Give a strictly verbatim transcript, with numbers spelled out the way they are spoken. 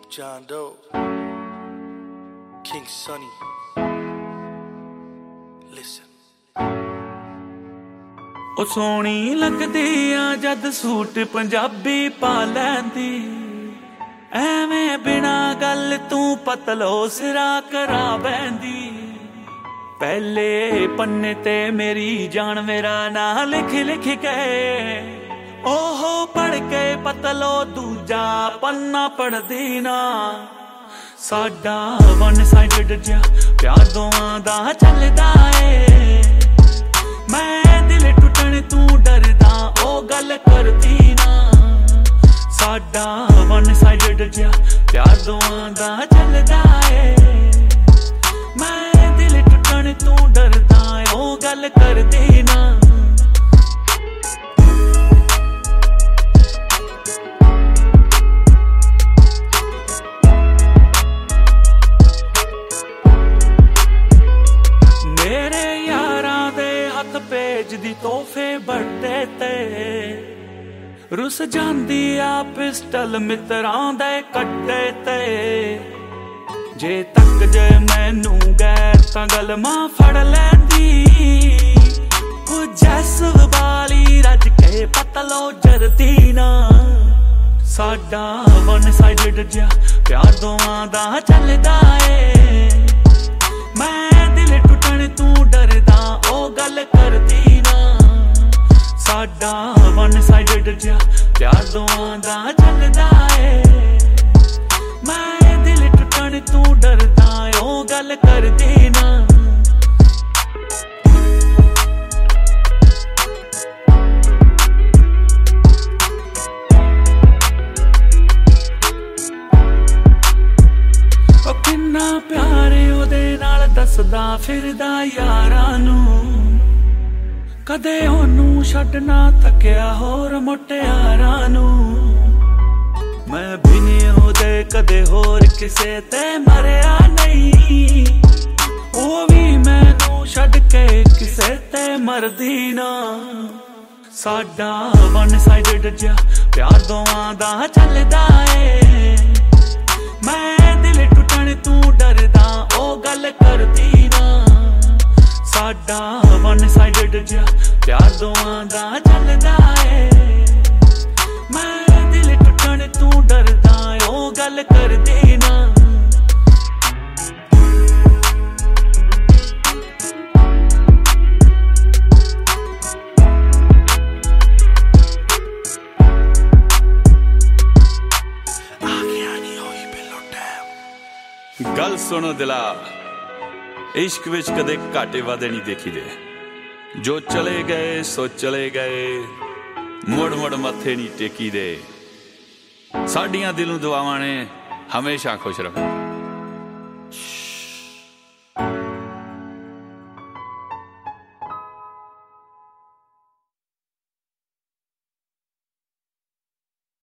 John Doe, King Sonny. Listen. ਉਹ ਸੋਹਣੀ ਲੱਗਦੀ ਆ ਜਦ ਸੂਟ ਪੰਜਾਬੀ ਪਾ ਲੈਂਦੀ, ਐਵੇਂ ਬਿਨਾ ਗੱਲ ਤੂੰ ਪਤਲੋ ਸਿਰਾ ਕਰਾ ਬੈਂਦੀ। ਪਹਿਲੇ ਪੰਨੇ ਤੇ ਮੇਰੀ ਜਾਨ ਮੇਰਾ ਨਾਂ ਲਿਖ ਲਿਖ ਕੇ, ਉਹ ਪੜ ਕੇ ਪਤਲੋ ਦੂਜਾ ਪੰਨਾ ਪੜਦੀ ਨਾ। ਸਾਡਾ ਵਨ ਸਾਈਡਡ ਜਿਹਾ ਪਿਆਰ ਦੋਵਾਂ ਦਾ ਚੱਲਦਾ ਏ, ਮੈਂ ਦਿਲ ਟੁੱਟਣ ਤੂੰ ਡਰਦਾ ਉਹ ਗੱਲ ਕਰਦੀ ਨਾ। ਸਾਡਾ ਵਨ ਸਾਈਡਡ ਜਿਹਾ ਪਿਆਰ ਦੋਵਾਂ ਦਾ ਚੱਲਦਾ ਏ, ਮੈਂ ਦਿਲ ਟੁੱਟਣ ਤੂੰ ਡਰਦਾ ਉਹ ਗੱਲ ਕਰਦੀ ਨਾ। ਭੇਜਦੀ ਤੋਹਫੇ ਬਰਥਡੇ ਤੇ, ਰੁੱਸ ਜਾਂਦੀ ਆ ਪਿਸਟਲ ਮਿੱਤਰਾਂ ਦੇ ਕੱਟੇ ਤੇ। ਜੇ ਤੱਕ ਜੇ ਮੈਨੂੰ ਗੈਰ ਤਾਂ ਗੱਲ ਮਾਂ ਫੜ ਲੈਂਦੀ, ਉਹ ਜੈਸ ਵਾਲੀ ਰੱਜ ਕੇ ਪਤਲੋ ਜਰਦੀ ਨਾ। ਸਾਡਾ ਵਨ ਸਾਈਡਡ ਜਿਹਾ ਪਿਆਰ ਦੋਵਾਂ ਦਾ ਚੱਲਦਾ ਏ, ਮੈਂ ਦਿਲ ਟੁੱਟਣ ਤੂੰ ਡਰਦਾ ਉਹ ਗੱਲ ਕਰਦੀ ਨਾ। ਸਾਡਾ ਵਨ ਸਾਈਡਡ ਜਿਹਾ ਪਿਆਰ ਦੋਵਾਂ ਦਾ ਚੱਲਦਾ ਏ, ਮੈਂ ਦਿਲ ਟੁੱਟਣ ਤੂੰ ਡਰਦਾ ਉਹ ਗੱਲ ਕਰਦੀ ਨਾ। ਉਹ ਕਿੰਨਾ ਪਿਆਰ ਉਹਦੇ ਨਾਲ ਦੱਸਦਾ ਫਿਰਦਾ ਯਾਰਾਂ ਨੂੰ, ਕਦੇ ਉਹਨੂੰ ਛੱਡਣਾ ਥੱਕਿਆ ਹੋਰ ਮੁਟਿਆਰਾਂ ਨੂੰ। ਮੈਂ ਵੀ ਨੀ ਉਹਦੇ ਕਦੇ ਹੋਰ ਕਿਸੇ ਤੇ ਮਰਿਆ ਨਹੀਂ, ਉਹ ਵੀ ਮੈਨੂੰ ਛੱਡ ਕੇ ਕਿਸੇ ਤੇ ਮਰਦੀ ਨਾ। ਸਾਡਾ ਵਨ ਸਾਈਡਡ ਜਿਹਾ ਪਿਆਰ ਦੋਵਾਂ ਦਾ ਚੱਲਦਾ ਏ, ਮੈਂ ਦਿਲ ਟੁੱਟਣ ਤੂੰ ਡਰਦਾ ਉਹ ਗੱਲ ਕਰਦੀ ਨਾ। ਸਾਡਾ ਵਨ ਸਾਈਡਡ ਜਿਹਾ ਪਿਆਰ ਦੋਵਾਂ ਦਾ ਚੱਲਦਾ ਏ, ਮੈਂ ਦਿਲ ਟੁੱਟਣ ਤੂੰ ਡਰਦਾ ਉਹ ਗੱਲ ਕਰਦੀ ਨਾ। ਗੱਲ ਸੁਣੋ ਦਿਲਾ, ਇਸ਼ਕ ਵਿੱਚ ਕਦੇ ਘਾਟੇ ਵਾਧੇ ਨਹੀਂ ਦੇਖੀ ਦੇ। ਜੋ ਚਲੇ ਗਏ ਸੋ ਚਲੇ ਗਏ, ਮੁੜ ਮੁੜ ਮੱਥੇ ਨਹੀਂ ਟੇਕੀ ਦੇ। ਸਾਡੀਆਂ ਦਿਲੋਂ ਦੁਆਵਾਂ ਨੇ ਹਮੇਸ਼ਾ ਖੁਸ਼ ਰਹੋ।